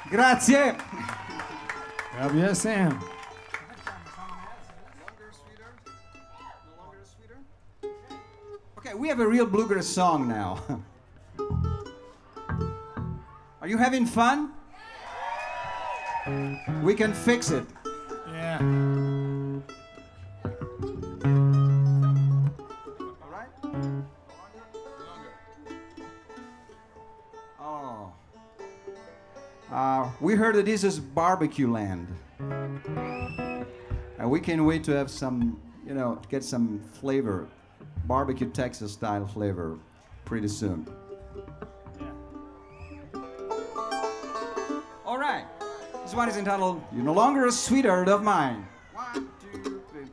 Grazie. Grazie, Sam. Okay, we have a real bluegrass song now. Are you having fun? We can fix it. Yeah. All right? Oh. We heard that this is barbecue land. And we can't wait to have some, get some flavor, barbecue Texas style flavor pretty soon. All right. This one is entitled, You're No Longer a Sweetheart of Mine.